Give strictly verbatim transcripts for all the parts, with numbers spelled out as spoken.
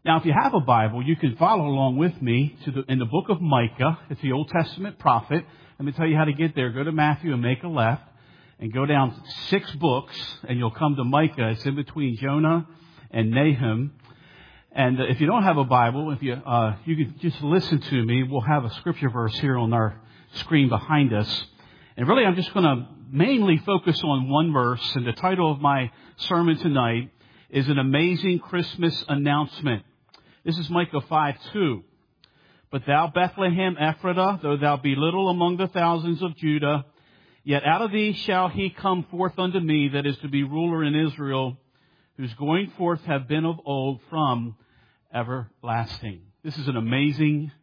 Now, if you have a Bible, you can follow along with me to the, in the book of Micah. It's the Old Testament prophet. Let me tell you how to get there. Go to Matthew and make a left and go down six books and you'll come to Micah. It's in between Jonah and Nahum. And if you don't have a Bible, if you, uh, you can just listen to me. We'll have a scripture verse here on our screen behind us. And really, I'm just going to mainly focus on one verse. And the title of my sermon tonight is An Amazing Christmas Announcement. This is Micah five two. But thou, Bethlehem Ephratah, though thou be little among the thousands of Judah, yet out of thee shall he come forth unto me that is to be ruler in Israel, whose going forth have been of old from everlasting. This is an amazing,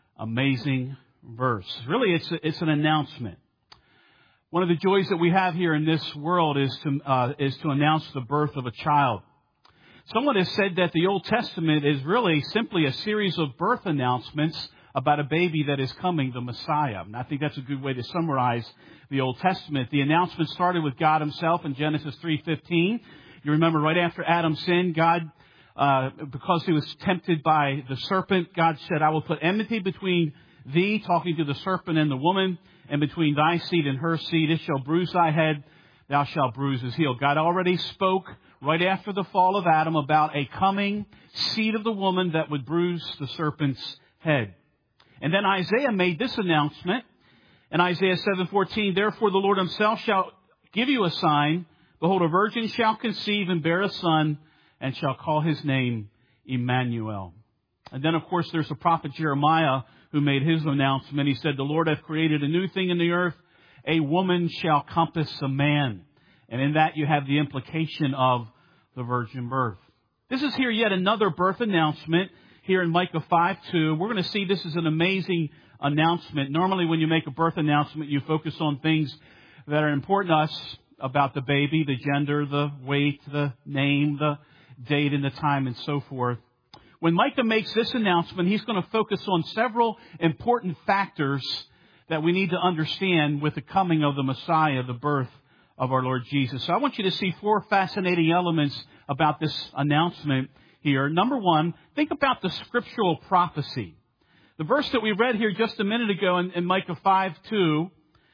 amazing verse. Really, it's a, it's an announcement. One of the joys that we have here in this world is to uh, is to announce the birth of a child. Someone has said that the Old Testament is really simply a series of birth announcements about a baby that is coming, the Messiah. And I think that's a good way to summarize the Old Testament. The announcement started with God himself in Genesis three fifteen. You remember right after Adam sinned, God, uh, because he was tempted by the serpent, God said, I will put enmity between thee, talking to the serpent and the woman, and between thy seed and her seed. It shall bruise thy head, thou shalt bruise his heel. God already spoke right after the fall of Adam about a coming seed of the woman that would bruise the serpent's head. And then Isaiah made this announcement in Isaiah seven fourteen, therefore the Lord himself shall give you a sign. Behold, a virgin shall conceive and bear a son, and shall call his name Emmanuel. And then, of course, there's the prophet Jeremiah who made his announcement. He said, the Lord hath created a new thing in the earth. A woman shall compass a man. And in that you have the implication of the virgin birth. This is here yet another birth announcement here in Micah five two. We're going to see this is an amazing announcement. Normally when you make a birth announcement, you focus on things that are important to us about the baby, the gender, the weight, the name, the date and the time and so forth. When Micah makes this announcement, he's going to focus on several important factors that we need to understand with the coming of the Messiah, the birth of our Lord Jesus. So I want you to see four fascinating elements about this announcement here. Number one, think about the scriptural prophecy. The verse that we read here just a minute ago in, in Micah five two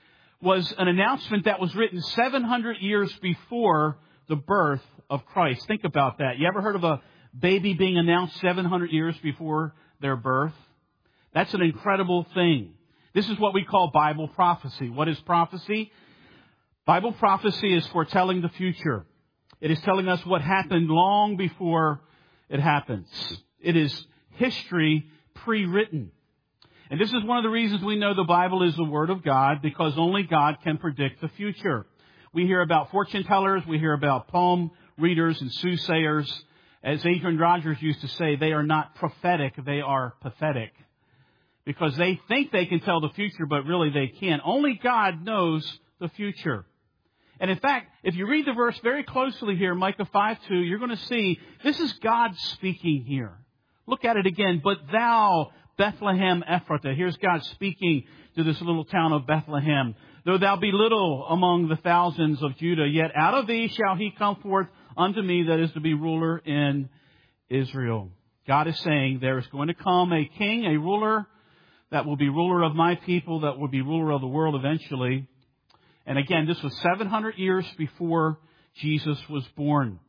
was an announcement that was written seven hundred years before the birth of Christ. Think about that. You ever heard of a baby being announced seven hundred years before their birth? That's an incredible thing. This is what we call Bible prophecy. What is prophecy? Bible prophecy is foretelling the future. It is telling us what happened long before it happens. It is history pre-written. And this is one of the reasons we know the Bible is the Word of God, because only God can predict the future. We hear about fortune tellers. We hear about palm readers and soothsayers. As Adrian Rogers used to say, they are not prophetic, they are pathetic. Because they think they can tell the future, but really they can't. Only God knows the future. And in fact, if you read the verse very closely here, Micah five two, you're going to see this is God speaking here. Look at it again. But thou, Bethlehem Ephratah. Here's God speaking to this little town of Bethlehem. Though thou be little among the thousands of Judah, yet out of thee shall he come forth unto me that is to be ruler in Israel. God is saying there is going to come a king, a ruler that will be ruler of my people, that will be ruler of the world eventually. And again, this was seven hundred years before Jesus was born.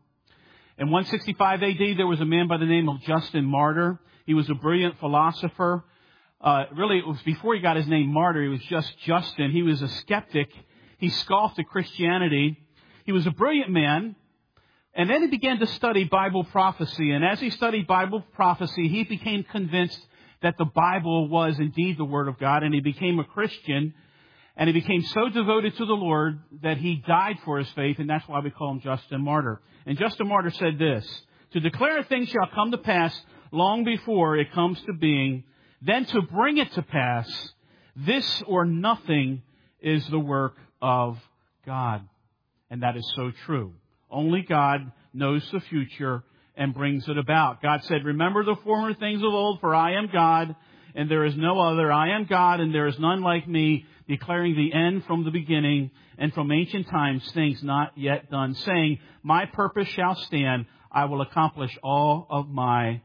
In one sixty-five A D, there was a man by the name of Justin Martyr. He was a brilliant philosopher. Uh, really, it was before he got his name Martyr. He was just Justin. He was a skeptic. He scoffed at Christianity. He was a brilliant man. And then he began to study Bible prophecy. And as he studied Bible prophecy, he became convinced that the Bible was indeed the Word of God. And he became a Christian. And he became so devoted to the Lord that he died for his faith. And that's why we call him Justin Martyr. And Justin Martyr said this: to declare a thing shall come to pass long before it comes to being, then to bring it to pass, this or nothing is the work of God. And that is so true. Only God knows the future and brings it about. God said, remember the former things of old, for I am God, and there is no other. I am God, and there is none like me, declaring the end from the beginning, and from ancient times things not yet done, saying, my purpose shall stand. I will accomplish all of my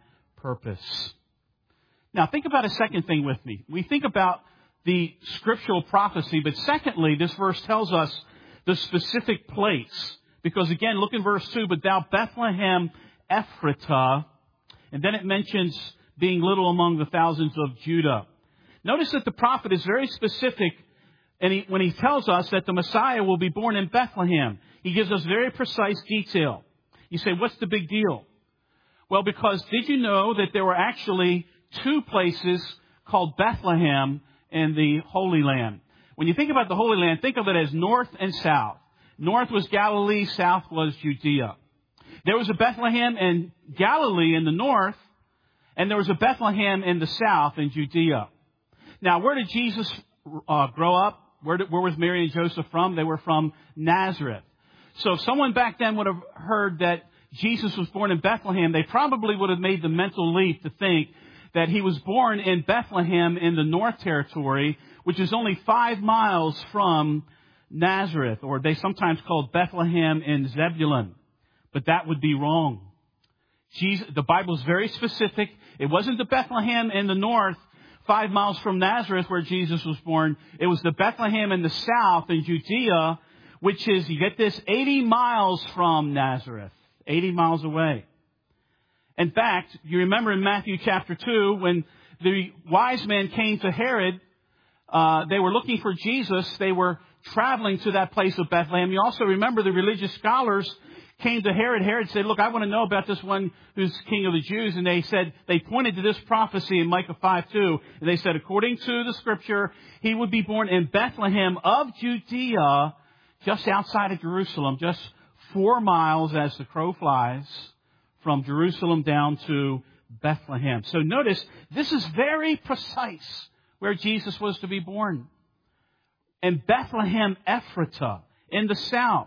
purpose. Now, think about a second thing with me. We think about the scriptural prophecy, but secondly, this verse tells us the specific place. Because again, look in verse two, but thou Bethlehem Ephratah, and then it mentions being little among the thousands of Judah. Notice that the prophet is very specific and he, when he tells us that the Messiah will be born in Bethlehem. He gives us very precise detail. You say, what's the big deal? Well, because did you know that there were actually two places called Bethlehem in the Holy Land? When you think about the Holy Land, think of it as north and south. North was Galilee, south was Judea. There was a Bethlehem in Galilee in the north, and there was a Bethlehem in the south in Judea. Now, where did Jesus uh, grow up? Where, did, where was Mary and Joseph from? They were from Nazareth. So if someone back then would have heard that Jesus was born in Bethlehem, they probably would have made the mental leap to think that he was born in Bethlehem in the North Territory, which is only five miles from Nazareth, or they sometimes called Bethlehem in Zebulun. But that would be wrong. Jesus, the Bible is very specific. It wasn't the Bethlehem in the north, five miles from Nazareth, where Jesus was born. It was the Bethlehem in the south in Judea, which is, you get this, eighty miles from Nazareth. eighty miles away. In fact, you remember in Matthew chapter two, when the wise men came to Herod, uh, they were looking for Jesus. They were traveling to that place of Bethlehem. You also remember the religious scholars came to Herod. Herod said, look, I want to know about this one who's king of the Jews. And they said, they pointed to this prophecy in Micah five two. And they said, according to the scripture, he would be born in Bethlehem of Judea, just outside of Jerusalem, just four miles as the crow flies from Jerusalem down to Bethlehem. So notice, this is very precise where Jesus was to be born. In Bethlehem Ephratah, in the south.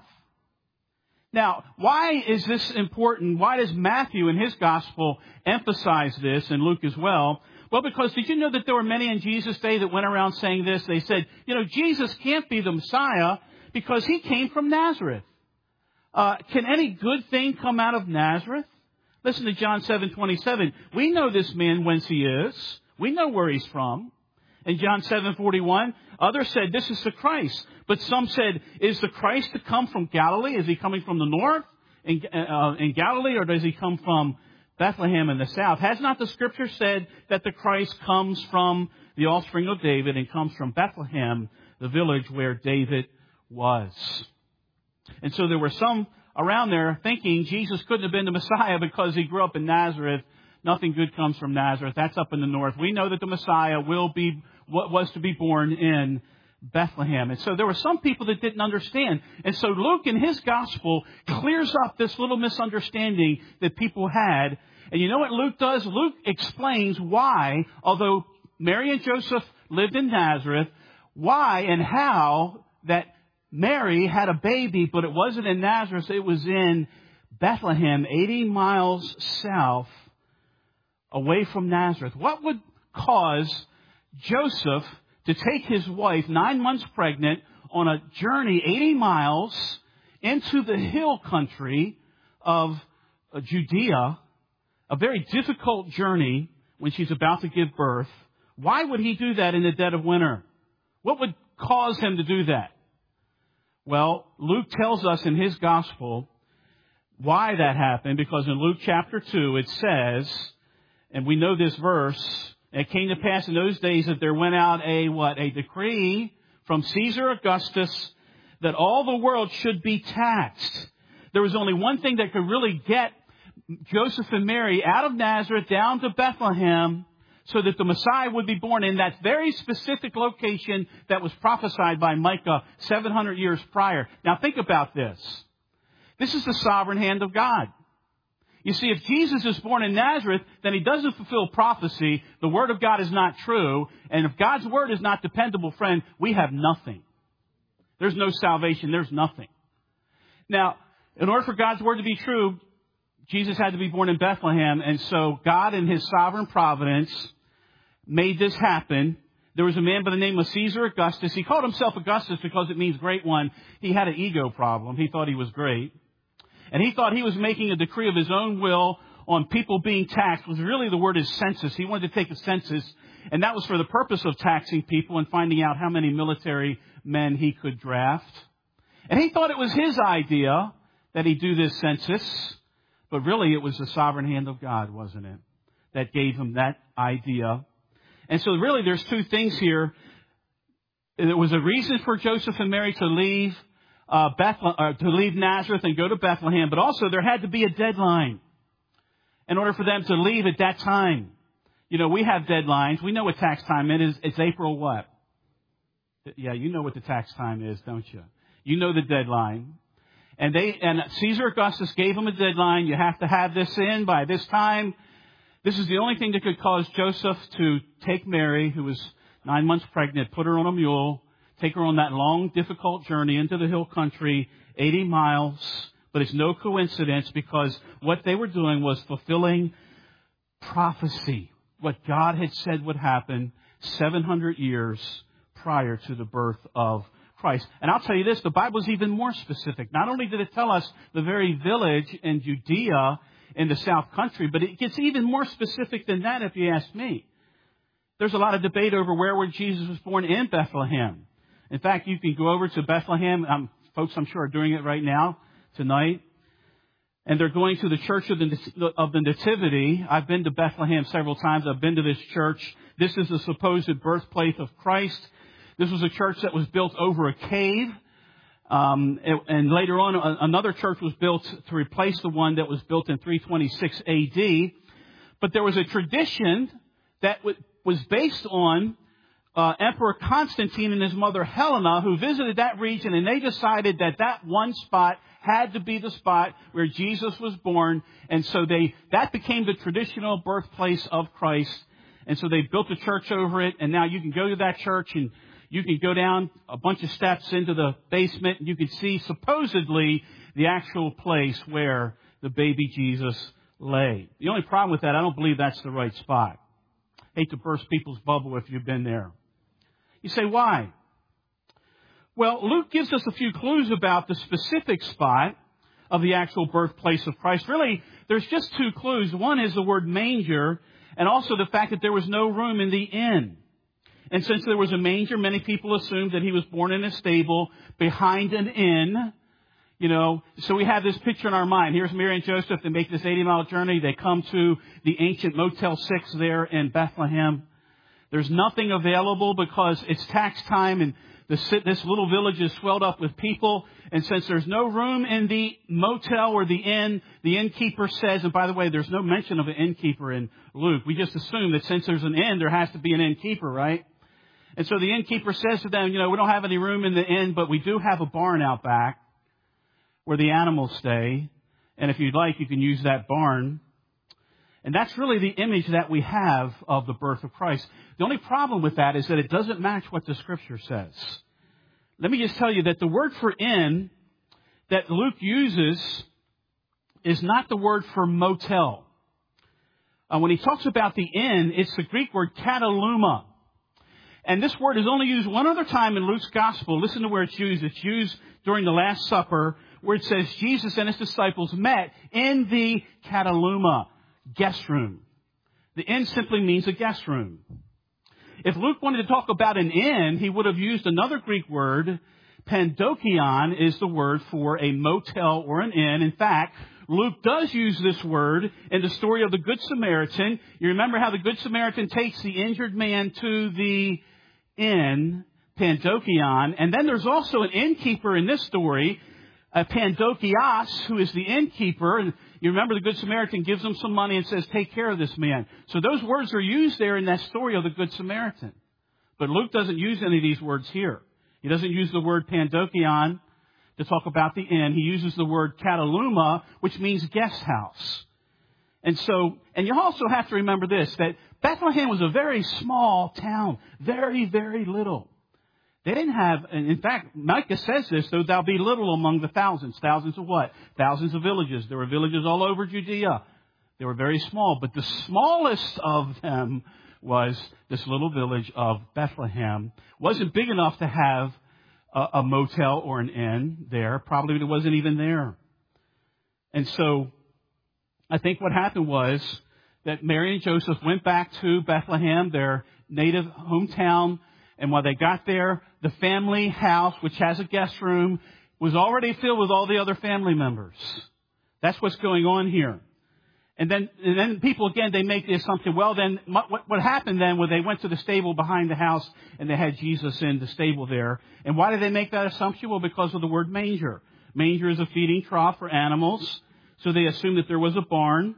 Now, why is this important? Why does Matthew in his gospel emphasize this, and Luke as well? Well, because did you know that there were many in Jesus' day that went around saying this? They said, you know, Jesus can't be the Messiah because he came from Nazareth. Uh, can any good thing come out of Nazareth? Listen to John seven twenty-seven. We know this man whence he is. We know where he's from. In John seven forty-one, others said, this is the Christ. But some said, is the Christ to come from Galilee? Is he coming from the north in, uh, in Galilee, or does he come from Bethlehem in the south? Has not the scripture said that the Christ comes from the offspring of David and comes from Bethlehem, the village where David was? And so there were some around there thinking Jesus couldn't have been the Messiah because he grew up in Nazareth. Nothing good comes from Nazareth. That's up in the north. We know that the Messiah will be, what was to be born in Bethlehem. And so there were some people that didn't understand. And so Luke in his gospel clears up this little misunderstanding that people had. And you know what Luke does? Luke explains why, although Mary and Joseph lived in Nazareth, why and how that Mary had a baby, but it wasn't in Nazareth. It was in Bethlehem, eighty miles south, away from Nazareth. What would cause Joseph to take his wife, nine months pregnant, on a journey eighty miles into the hill country of Judea, a very difficult journey when she's about to give birth? Why would he do that in the dead of winter? What would cause him to do that? Well, Luke tells us in his gospel why that happened, because in Luke chapter two it says, and we know this verse, it came to pass in those days that there went out a, what, a decree from Caesar Augustus that all the world should be taxed. There was only one thing that could really get Joseph and Mary out of Nazareth down to Bethlehem so that the Messiah would be born in that very specific location that was prophesied by Micah seven hundred years prior. Now think about this. This is the sovereign hand of God. You see, if Jesus is born in Nazareth, then he doesn't fulfill prophecy. The Word of God is not true. And if God's Word is not dependable, friend, we have nothing. There's no salvation. There's nothing. Now, in order for God's Word to be true, Jesus had to be born in Bethlehem. And so God in his sovereign providence made this happen. There was a man by the name of Caesar Augustus. He called himself Augustus because it means great one. He had an ego problem. He thought he was great. And he thought he was making a decree of his own will on people being taxed was really the word is census. He wanted to take a census, and that was for the purpose of taxing people and finding out how many military men he could draft. And he thought it was his idea that he do this census, but really it was the sovereign hand of God, wasn't it, that gave him that idea. And so really there's two things here. There was a reason for Joseph and Mary to leave uh, Bethlehem, uh, to leave Nazareth and go to Bethlehem, but also there had to be a deadline in order for them to leave at that time. You know, we have deadlines. We know what tax time it is. It's April what? Yeah, you know what the tax time is, don't you? You know the deadline. And they and Caesar Augustus gave them a deadline. You have to have this in by this time. This is the only thing that could cause Joseph to take Mary, who was nine months pregnant, put her on a mule, take her on that long, difficult journey into the hill country, eighty miles. But it's no coincidence, because what they were doing was fulfilling prophecy, what God had said would happen seven hundred years prior to the birth of Christ. And I'll tell you this, the Bible is even more specific. Not only did it tell us the very village in Judea in the south country, but it gets even more specific than that if you ask me. There's a lot of debate over where where Jesus was born in Bethlehem. In fact, you can go over to Bethlehem. Um, folks, I'm sure, are doing it right now, tonight. And they're going to the Church of the, of the Nativity. I've been to Bethlehem several times. I've been to this church. This is the supposed birthplace of Christ. This was a church that was built over a cave. Um, and, and later on, a, another church was built to replace the one that was built in three twenty-six A D. But there was a tradition that w- was based on uh, Emperor Constantine and his mother Helena, who visited that region, and they decided that that one spot had to be the spot where Jesus was born. And so they that became the traditional birthplace of Christ. And so they built a church over it, and now you can go to that church and you can go down a bunch of steps into the basement, and you can see supposedly the actual place where the baby Jesus lay. The only problem with that, I don't believe that's the right spot. Hate to burst people's bubble if you've been there. You say, why? Well, Luke gives us a few clues about the specific spot of the actual birthplace of Christ. Really, there's just two clues. One is the word manger, and also the fact that there was no room in the inn. And since there was a manger, many people assumed that he was born in a stable behind an inn. You know, so we have this picture in our mind. Here's Mary and Joseph. They make this eighty-mile journey. They come to the ancient Motel six there in Bethlehem. There's nothing available because it's tax time, and this, this little village is swelled up with people. And since there's no room in the motel or the inn, the innkeeper says, and by the way, there's no mention of an innkeeper in Luke. We just assume that since there's an inn, there has to be an innkeeper, right? And so the innkeeper says to them, you know, we don't have any room in the inn, but we do have a barn out back where the animals stay. And if you'd like, you can use that barn. And that's really the image that we have of the birth of Christ. The only problem with that is that it doesn't match what the Scripture says. Let me just tell you that the word for inn that Luke uses is not the word for motel. Uh, when he talks about the inn, it's the Greek word kataluma. And this word is only used one other time in Luke's Gospel. Listen to where it's used. It's used during the Last Supper, where it says Jesus and his disciples met in the kataluma, guest room. The inn simply means a guest room. If Luke wanted to talk about an inn, he would have used another Greek word. Pandokion is the word for a motel or an inn. In fact, Luke does use this word in the story of the Good Samaritan. You remember how the Good Samaritan takes the injured man to the inn, Pandokion. And then there's also an innkeeper in this story, a Pandokios, who is the innkeeper. And you remember the Good Samaritan gives him some money and says, take care of this man. So those words are used there in that story of the Good Samaritan. But Luke doesn't use any of these words here. He doesn't use the word Pandokion to talk about the inn. He uses the word kataluma, which means guest house. And so, and you also have to remember this, that Bethlehem was a very small town. Very, very little. They didn't have, and in fact, Micah says this, though thou be little among the thousands. Thousands of what? Thousands of villages. There were villages all over Judea. They were very small. But the smallest of them was this little village of Bethlehem. Wasn't big enough to have a, a motel or an inn there. Probably it wasn't even there. And so I think what happened was that Mary and Joseph went back to Bethlehem, their native hometown, and while they got there, the family house, which has a guest room, was already filled with all the other family members. That's what's going on here. And then, and then people, again, they make the assumption, well, then, what, what happened then when they went to the stable behind the house and they had Jesus in the stable there? And why did they make that assumption? Well, because of the word manger. Manger is a feeding trough for animals, so they assumed that there was a barn.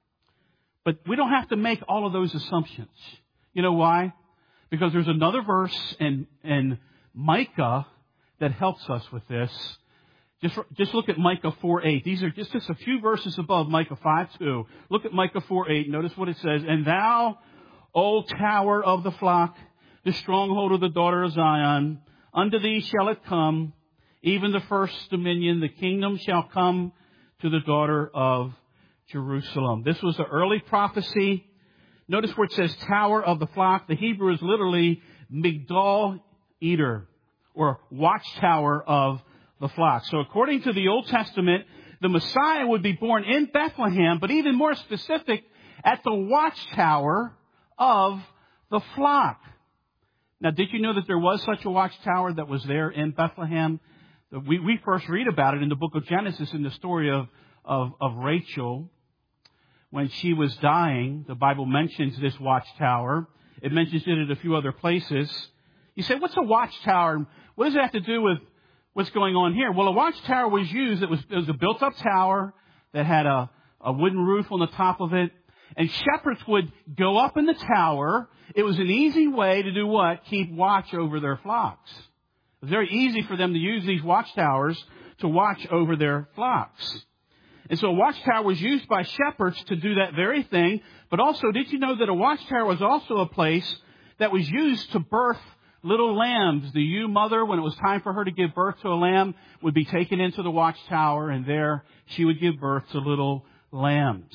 But we don't have to make all of those assumptions. You know why? Because there's another verse in, in Micah that helps us with this. Just, just look at Micah four eight. These are just, just a few verses above Micah five two. Look at Micah four eight. Notice what it says. And thou, O tower of the flock, the stronghold of the daughter of Zion, unto thee shall it come, even the first dominion, the kingdom shall come to the daughter of Jerusalem. This was the early prophecy. Notice where it says tower of the flock. The Hebrew is literally Migdal Eder, or watchtower of the flock. So according to the Old Testament, the Messiah would be born in Bethlehem, but even more specific, at the watchtower of the flock. Now, did you know that there was such a watchtower that was there in Bethlehem? We, we first read about it in the book of Genesis in the story of, of, of Rachel. When she was dying, the Bible mentions this watchtower. It mentions it at a few other places. You say, what's a watchtower? What does it have to do with what's going on here? Well, a watchtower was used. It was, it was a built-up tower that had a, a wooden roof on the top of it. And shepherds would go up in the tower. It was an easy way to do what? Keep watch over their flocks. It was very easy for them to use these watchtowers to watch over their flocks. And so a watchtower was used by shepherds to do that very thing. But also, did you know that a watchtower was also a place that was used to birth little lambs? The ewe mother, when it was time for her to give birth to a lamb, would be taken into the watchtower, and there she would give birth to little lambs.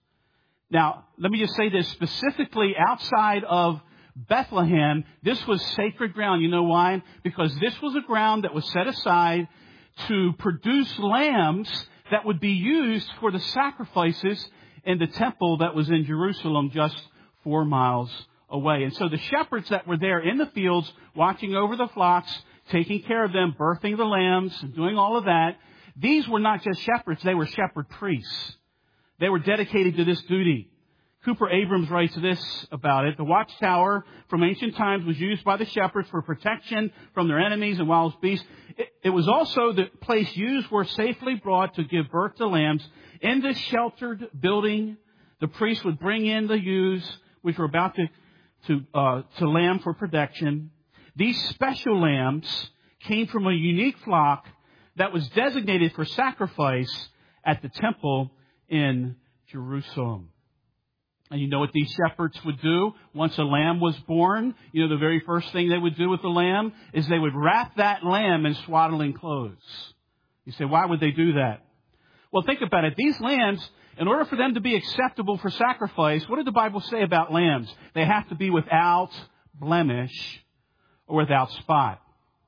Now, let me just say this, specifically outside of Bethlehem, this was sacred ground. You know why? Because this was a ground that was set aside to produce lambs that would be used for the sacrifices in the temple that was in Jerusalem just four miles away. And so the shepherds that were there in the fields, watching over the flocks, taking care of them, birthing the lambs, and doing all of that, these were not just shepherds, they were shepherd priests. They were dedicated to this duty. Cooper Abrams writes this about it. The watchtower from ancient times was used by the shepherds for protection from their enemies and wild beasts. It, it was also the place used where safely brought to give birth to lambs. In this sheltered building, the priest would bring in the ewes, which were about to, to, uh, to lamb for protection. These special lambs came from a unique flock that was designated for sacrifice at the temple in Jerusalem. And you know what these shepherds would do once a lamb was born? You know, the very first thing they would do with the lamb is they would wrap that lamb in swaddling clothes. You say, why would they do that? Well, think about it. These lambs, in order for them to be acceptable for sacrifice, what did the Bible say about lambs? They have to be without blemish or without spot.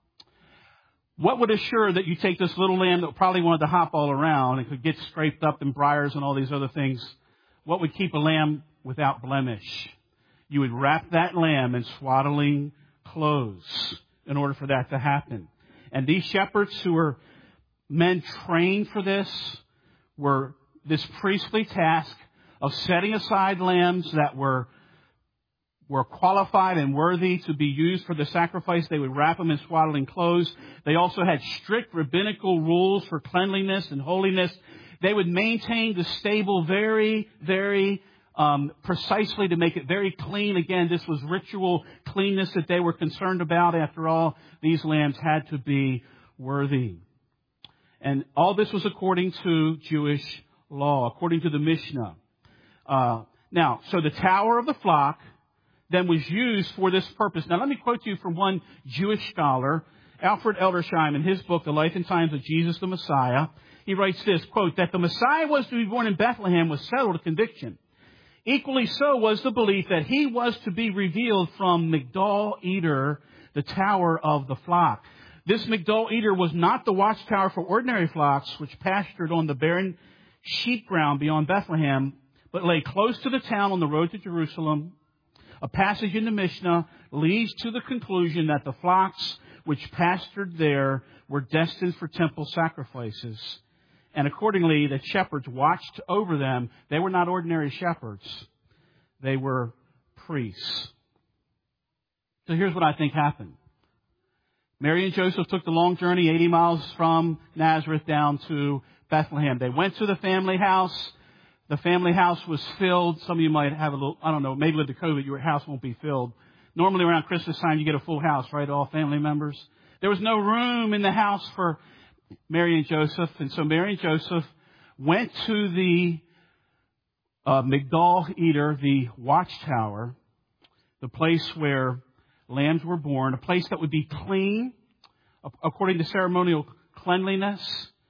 What would assure that you take this little lamb that probably wanted to hop all around and could get scraped up in briars and all these other things? What would keep a lamb without blemish? You would wrap that lamb in swaddling clothes in order for that to happen. And these shepherds, who were men trained for this, were this priestly task of setting aside lambs that were were qualified and worthy to be used for the sacrifice. They would wrap them in swaddling clothes. They also had strict rabbinical rules for cleanliness and holiness. They would maintain the stable very, very um, precisely to make it very clean. Again, this was ritual cleanness that they were concerned about. After all, these lambs had to be worthy. And all this was according to Jewish law, according to the Mishnah. Uh, now, so the tower of the flock then was used for this purpose. Now, let me quote to you from one Jewish scholar, Alfred Eldersheim, in his book, The Life and Times of Jesus the Messiah. He writes this, quote, that the Messiah was to be born in Bethlehem was settled conviction. Equally so was the belief that he was to be revealed from Migdal Eder, the tower of the flock. This Migdal Eder was not the watchtower for ordinary flocks, which pastured on the barren sheep ground beyond Bethlehem, but lay close to the town on the road to Jerusalem. A passage in the Mishnah leads to the conclusion that the flocks which pastured there were destined for temple sacrifices. And accordingly, the shepherds watched over them. They were not ordinary shepherds. They were priests. So here's what I think happened. Mary and Joseph took the long journey, eighty miles from Nazareth down to Bethlehem. They went to the family house. The family house was filled. Some of you might have a little, I don't know, maybe with the COVID, your house won't be filled. Normally around Christmas time, you get a full house, right? All family members. There was no room in the house for Mary and Joseph. And so Mary and Joseph went to the uh, Migdal Eder, the watchtower, the place where lambs were born, a place that would be clean according to ceremonial cleanliness.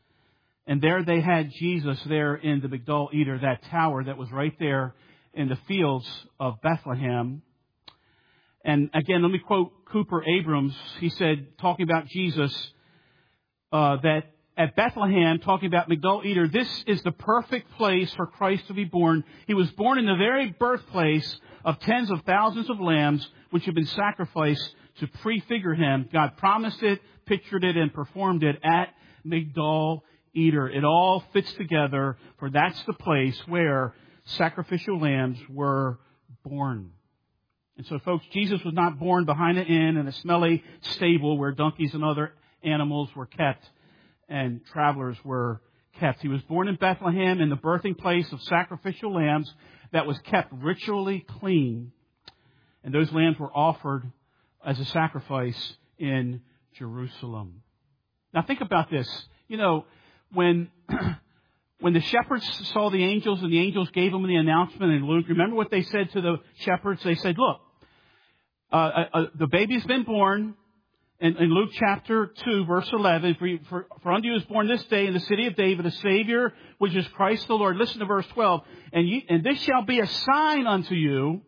And there they had Jesus there in the Migdal Eder, that tower that was right there in the fields of Bethlehem. And again, let me quote Cooper Abrams. He said, talking about Jesus, uh, that at Bethlehem, talking about Migdal Eder, this is the perfect place for Christ to be born. He was born in the very birthplace of tens of thousands of lambs, which had been sacrificed to prefigure him. God promised it, pictured it, and performed it at Migdal Eder. It all fits together, for that's the place where sacrificial lambs were born. And so, folks, Jesus was not born behind an inn in a smelly stable where donkeys and other animals were kept and travelers were kept. He was born in Bethlehem in the birthing place of sacrificial lambs that was kept ritually clean. And those lambs were offered as a sacrifice in Jerusalem. Now, think about this. You know, when... When the shepherds saw the angels and the angels gave them the announcement in Luke, remember what they said to the shepherds? They said, look, uh, uh, uh, the baby's been born. In, in Luke chapter two, verse eleven, for, for, for unto you is born this day in the city of David a Savior, which is Christ the Lord. Listen to verse twelve. And, ye, and this shall be a sign unto you.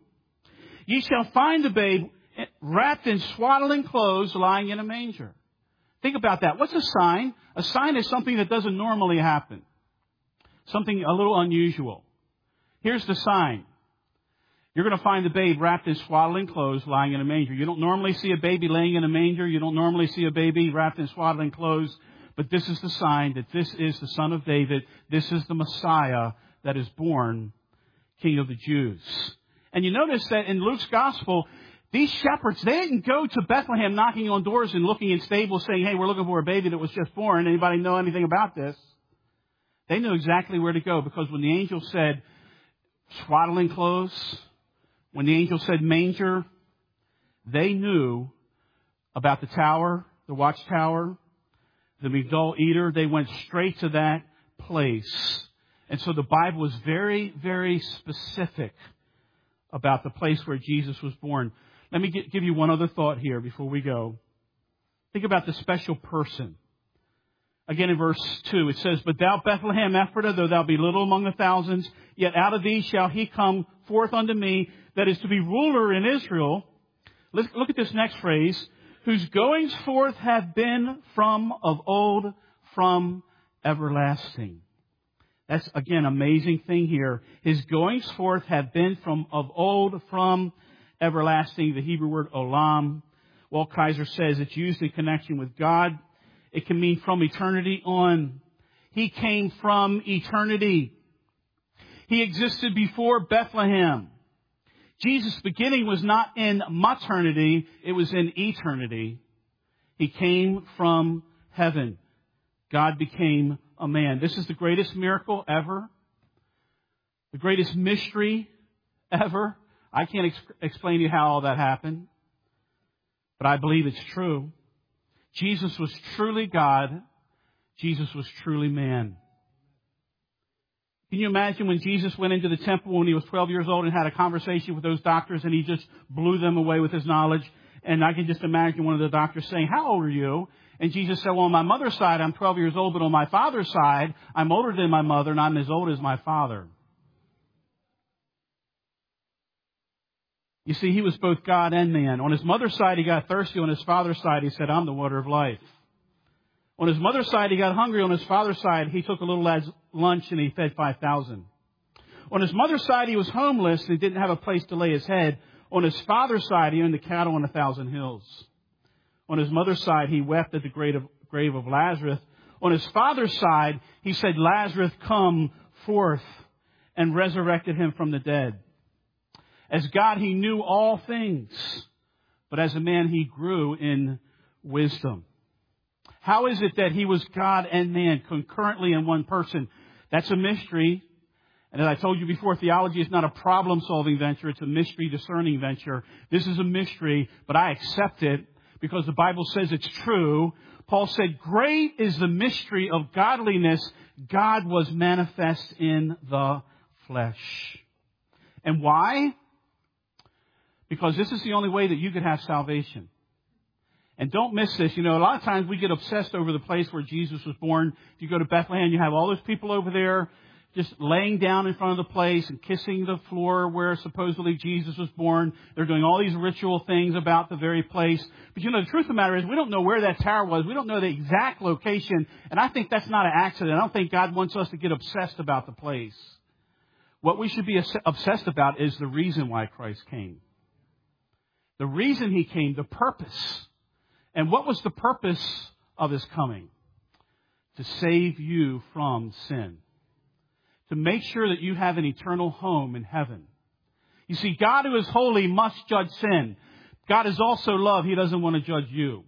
Ye shall find the babe wrapped in swaddling clothes lying in a manger. Think about that. What's a sign? A sign is something that doesn't normally happen. Something a little unusual. Here's the sign. You're going to find the babe wrapped in swaddling clothes lying in a manger. You don't normally see a baby laying in a manger. You don't normally see a baby wrapped in swaddling clothes. But this is the sign that this is the Son of David. This is the Messiah that is born, King of the Jews. And you notice that in Luke's Gospel, these shepherds, they didn't go to Bethlehem knocking on doors and looking in stables saying, hey, we're looking for a baby that was just born. Anybody know anything about this? They knew exactly where to go, because when the angel said swaddling clothes, when the angel said manger, they knew about the tower, the watchtower, the Migdal Eder. They went straight to that place. And so the Bible was very, very specific about the place where Jesus was born. Let me get, give you one other thought here before we go. Think about the special person. Again, in verse two, it says, But thou, Bethlehem Ephratah, though thou be little among the thousands, yet out of thee shall he come forth unto me, that is to be ruler in Israel. Let's look at this next phrase. Whose goings forth have been from of old, from everlasting. That's, again, amazing thing here. His goings forth have been from of old, from everlasting. The Hebrew word olam. Walt Kaiser says it's used in connection with God. It can mean from eternity on. He came from eternity. He existed before Bethlehem. Jesus' beginning was not in maternity, it was in eternity. He came from heaven. God became a man. This is the greatest miracle ever. The greatest mystery ever. I can't ex- explain to you how all that happened, but I believe it's true. Jesus was truly God. Jesus was truly man. Can you imagine when Jesus went into the temple when he was twelve years old and had a conversation with those doctors and he just blew them away with his knowledge? And I can just imagine one of the doctors saying, how old are you? And Jesus said, well, on my mother's side, I'm twelve years old, but on my father's side, I'm older than my mother and I'm as old as my father. You see, he was both God and man. On his mother's side, he got thirsty. On his father's side, he said, I'm the water of life. On his mother's side, he got hungry. On his father's side, he took a little lad's lunch and he fed five thousand. On his mother's side, he was homeless and he didn't have a place to lay his head. On his father's side, he owned the cattle on a thousand hills. On his mother's side, he wept at the grave of, grave of Lazarus. On his father's side, he said, Lazarus, come forth, and resurrected him from the dead. As God, he knew all things, but as a man, he grew in wisdom. How is it that he was God and man concurrently in one person? That's a mystery. And as I told you before, theology is not a problem-solving venture. It's a mystery-discerning venture. This is a mystery, but I accept it because the Bible says it's true. Paul said, great is the mystery of godliness. God was manifest in the flesh. And why? Because this is the only way that you could have salvation. And don't miss this. You know, a lot of times we get obsessed over the place where Jesus was born. If you go to Bethlehem, you have all those people over there just laying down in front of the place and kissing the floor where supposedly Jesus was born. They're doing all these ritual things about the very place. But you know, the truth of the matter is we don't know where that tower was. We don't know the exact location. And I think that's not an accident. I don't think God wants us to get obsessed about the place. What we should be obsessed about is the reason why Christ came. The reason he came, the purpose. And what was the purpose of his coming? To save you from sin. To make sure that you have an eternal home in heaven. You see, God who is holy must judge sin. God is also love. He doesn't want to judge you.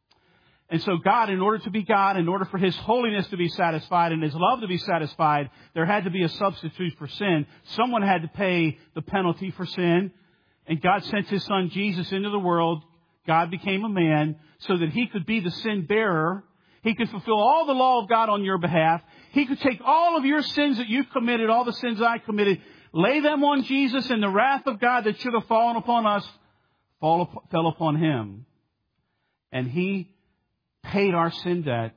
And so God, in order to be God, in order for his holiness to be satisfied and his love to be satisfied, there had to be a substitute for sin. Someone had to pay the penalty for sin. And God sent his son Jesus into the world. God became a man so that he could be the sin bearer. He could fulfill all the law of God on your behalf. He could take all of your sins that you've committed, all the sins I committed, lay them on Jesus, and the wrath of God that should have fallen upon us fall, fell upon him. And he paid our sin debt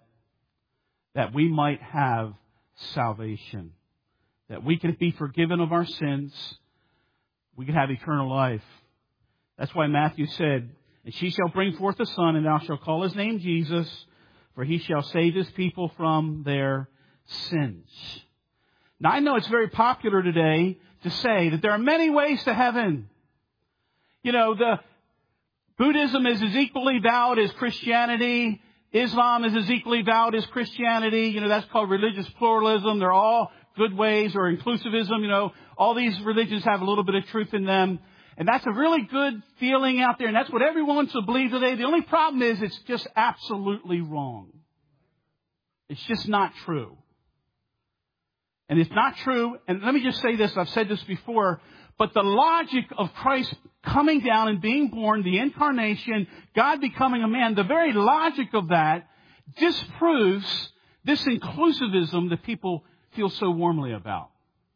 that we might have salvation, that we could be forgiven of our sins, we could have eternal life. That's why Matthew said, and she shall bring forth a son, and thou shalt call his name Jesus, for he shall save his people from their sins. Now, I know it's very popular today to say that there are many ways to heaven. You know, the Buddhism is as equally valid as Christianity. Islam is as equally valid as Christianity. You know, that's called religious pluralism. They're all good ways, or inclusivism. You know, all these religions have a little bit of truth in them. And that's a really good feeling out there. And that's what everyone wants to believe today. The only problem is it's just absolutely wrong. It's just not true. And it's not true. And let me just say this. I've said this before. But the logic of Christ coming down and being born, the incarnation, God becoming a man, the very logic of that disproves this inclusivism that people feel so warmly about.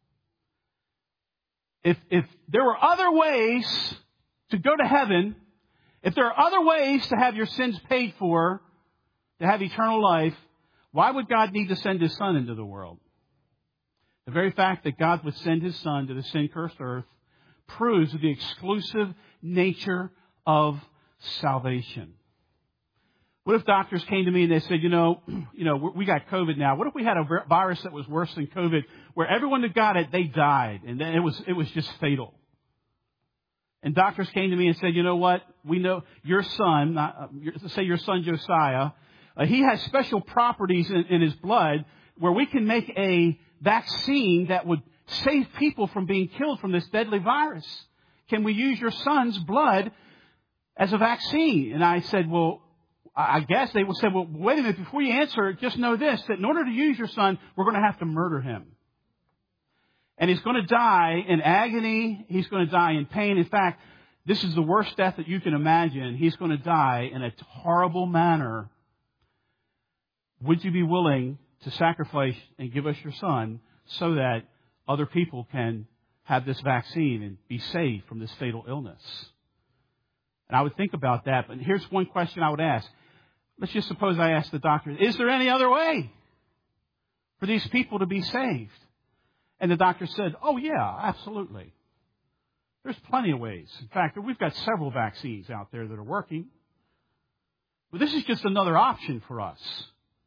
If, if there were other ways to go to heaven, if there are other ways to have your sins paid for, to have eternal life, why would God need to send his son into the world? The very fact that God would send his son to the sin-cursed earth proves the exclusive nature of salvation. What if doctors came to me and they said, you know, you know, we got COVID now. What if we had a virus that was worse than COVID, where everyone that got it, they died, and then it was it was just fatal? And doctors came to me and said, you know what? We know your son, uh, let's say your son Josiah, uh, he has special properties in, in his blood where we can make a vaccine that would save people from being killed from this deadly virus. Can we use your son's blood as a vaccine? And I said, well, I guess they would say, well, wait a minute, before you answer, just know this, that in order to use your son, we're going to have to murder him. And he's going to die in agony. He's going to die in pain. In fact, this is the worst death that you can imagine. He's going to die in a horrible manner. Would you be willing to sacrifice and give us your son so that other people can have this vaccine and be saved from this fatal illness? And I would think about that. But here's one question I would ask. Let's just suppose I ask the doctor, is there any other way for these people to be saved? And the doctor said, oh, yeah, absolutely. There's plenty of ways. In fact, we've got several vaccines out there that are working. But this is just another option for us.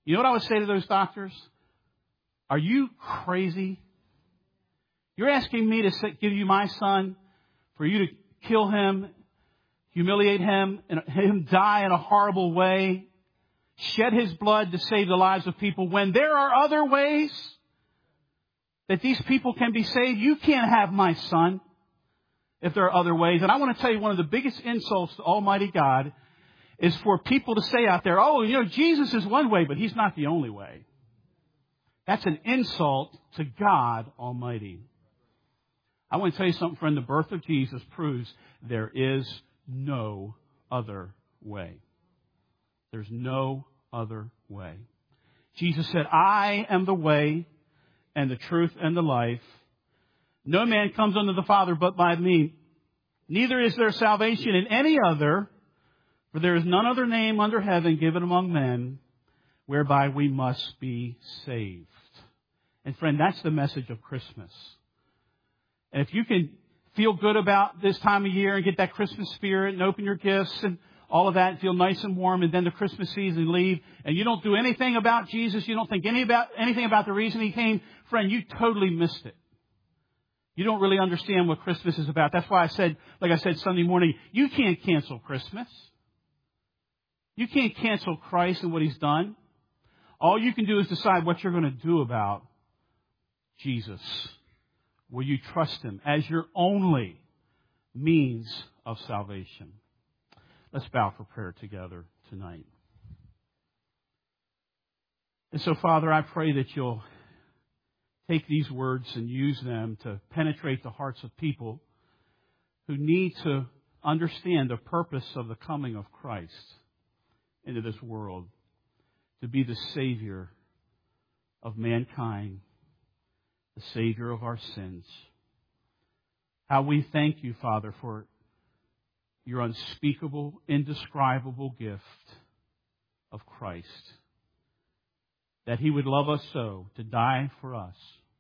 You know what I would say to those doctors? Are you crazy? You're asking me to give you my son, for you to kill him, humiliate him, and him die in a horrible way, shed his blood to save the lives of people, when there are other ways that these people can be saved. You can't have my son if there are other ways. And I want to tell you, one of the biggest insults to Almighty God is for people to say out there, oh, you know, Jesus is one way, but he's not the only way. That's an insult to God Almighty. I want to tell you something, friend. The birth of Jesus proves there is no other way. There's no other way. Jesus said, I am the way and the truth and the life. No man comes unto the Father but by me. Neither is there salvation in any other, for there is none other name under heaven given among men whereby we must be saved. And friend, that's the message of Christmas. And if you can feel good about this time of year and get that Christmas spirit and open your gifts and all of that and feel nice and warm, and then the Christmas season leave, and you don't do anything about Jesus, you don't think any about anything about the reason he came, friend, you totally missed it. You don't really understand what Christmas is about. That's why I said, like I said Sunday morning, you can't cancel Christmas. You can't cancel Christ and what he's done. All you can do is decide what you're going to do about Jesus. Will you trust him as your only means of salvation? Let's bow for prayer together tonight. And so, Father, I pray that you'll take these words and use them to penetrate the hearts of people who need to understand the purpose of the coming of Christ into this world, to be the Savior of mankind, the Savior of our sins. How we thank you, Father, for your unspeakable, indescribable gift of Christ, that he would love us so, to die for us,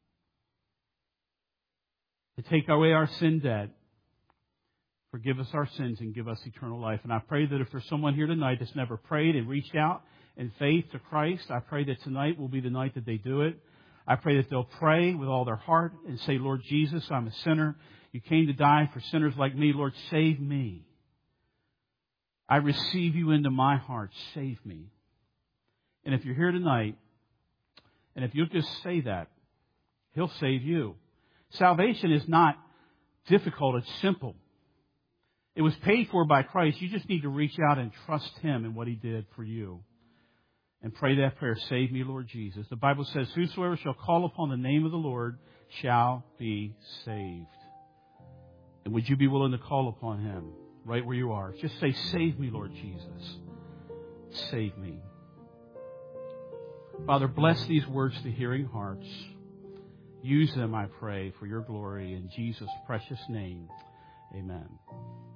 to take away our sin debt, forgive us our sins, and give us eternal life. And I pray that if there's someone here tonight that's never prayed and reached out in faith to Christ, I pray that tonight will be the night that they do it. I pray that they'll pray with all their heart and say, Lord Jesus, I'm a sinner. You came to die for sinners like me. Lord, save me. I receive you into my heart. Save me. And if you're here tonight, and if you'll just say that, he'll save you. Salvation is not difficult. It's simple. It was paid for by Christ. You just need to reach out and trust him and what he did for you. And pray that prayer, save me, Lord Jesus. The Bible says, whosoever shall call upon the name of the Lord shall be saved. And would you be willing to call upon him right where you are? Just say, save me, Lord Jesus. Save me. Father, bless these words to hearing hearts. Use them, I pray, for your glory. In Jesus' precious name, amen.